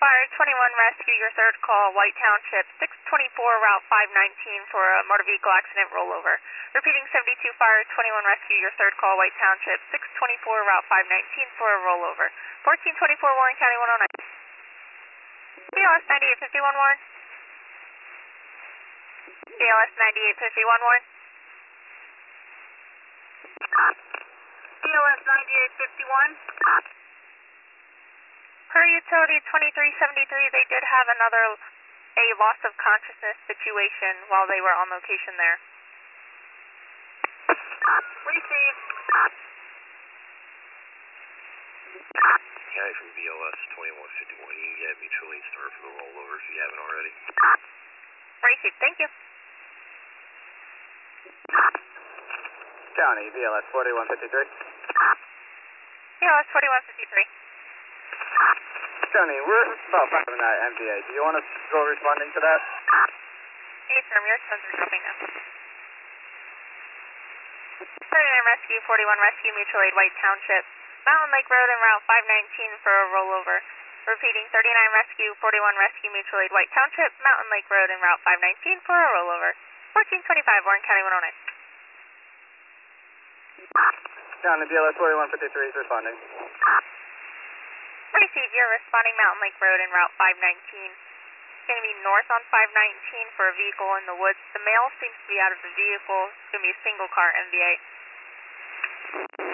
Fire 21 Rescue, your third call, White Township, 624 Route 519 for a motor vehicle accident rollover. Repeating 72 Fire 21 Rescue, your third call, White Township, 624 Route 519 for a rollover. 1424 Warren County 109. BLS 9851 Warren. BLS 9851 Warren. BLS 9851. Per utility 2373, they did have a loss of consciousness situation while they were on location there. Receive. County from BLS 2151, you can get mutual aid start for the rollover if you haven't already. Received, thank you. County, BLS 4153. BLS 4153. County, we're about 5 in that MVA. Do you want us to go responding to that? Hey, firm, your tones are dropping now. 39 Rescue, 41 Rescue, Mutual Aid, White Township, Mountain Lake Road and Route 519 for a rollover. Repeating 39 Rescue, 41 Rescue, Mutual Aid, White Township, Mountain Lake Road and Route 519 for a rollover. 1425, Warren County 109. County, BLS 4153 is responding. Receive, you're responding Mountain Lake Road and Route 519. It's going to be north on 519 for a vehicle in the woods. The male seems to be out of the vehicle. It's going to be a single car MVA.